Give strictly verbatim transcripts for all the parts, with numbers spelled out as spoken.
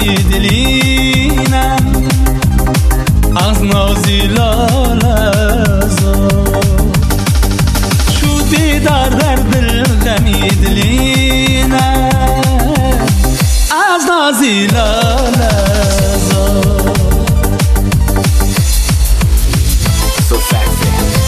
dilinam az nozilazo shu didar dardam dilinam az nozilazo So sexy.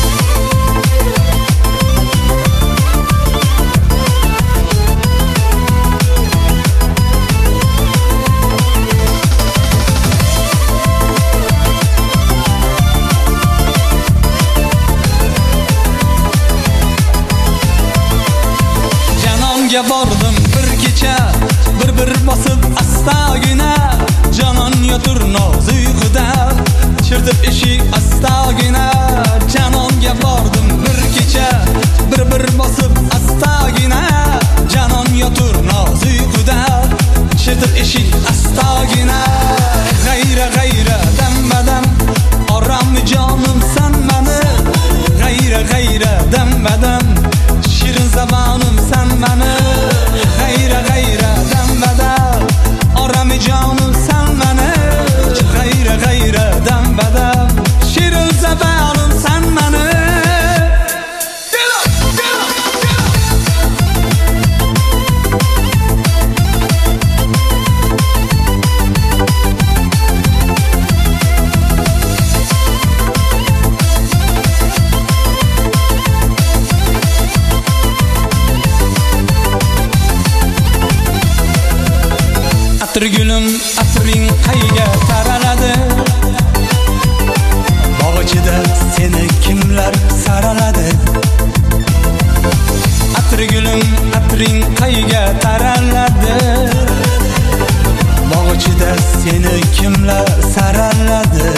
Canonga bordim bir kecha bir bir bosib astagina janon yotur noz uyquda chirdib eshik astagina janonga bordim bir kecha bir bir bosib astagina janon yotur noz uyquda chirdib eshik astagina g'ayra g'ayra dambadam oram jonim san mani g'ayra g'ayra dambadam shirin zabonim san mani g'ayra g'ayra dambadam oram jonim san mani g'ayra g'ayra dambadam shirin zabonim san mani Atır gülüm atring qayga taraladi bog' ichida seni kimlar saraladi Atır gülüm atring qayga taraladi bog' ichida seni kimlar saraladi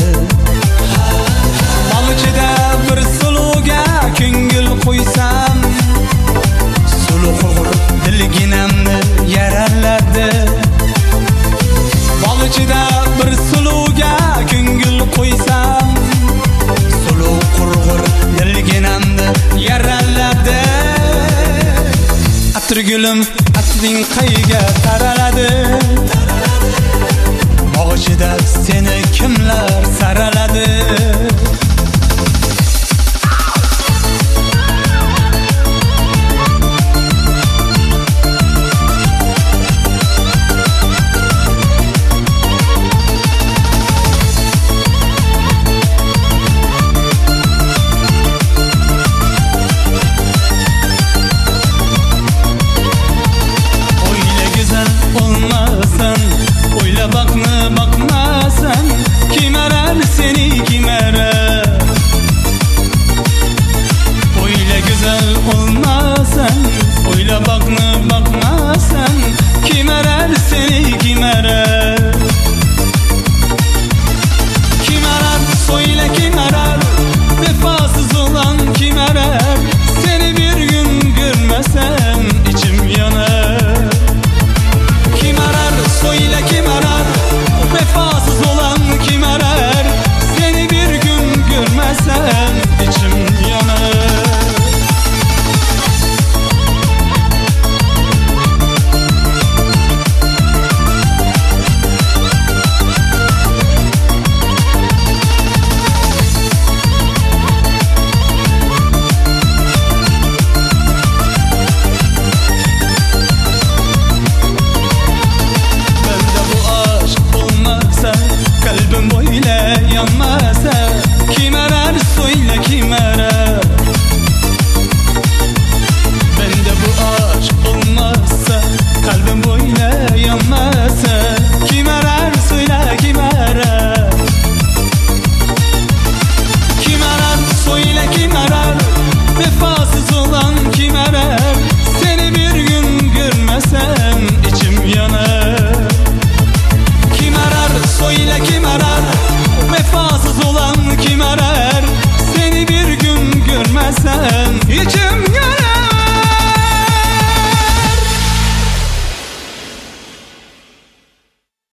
bog' ichida bir suluga ko'ngil qo'ysam suluq dilginamni yaraladi bog' ichida bir suluga ko'ngil qo'ysam suluq qurg'ur dilginamni yaraladi Atır gülüm atring qayga taraladi bog' ichida seni kimlar saraladi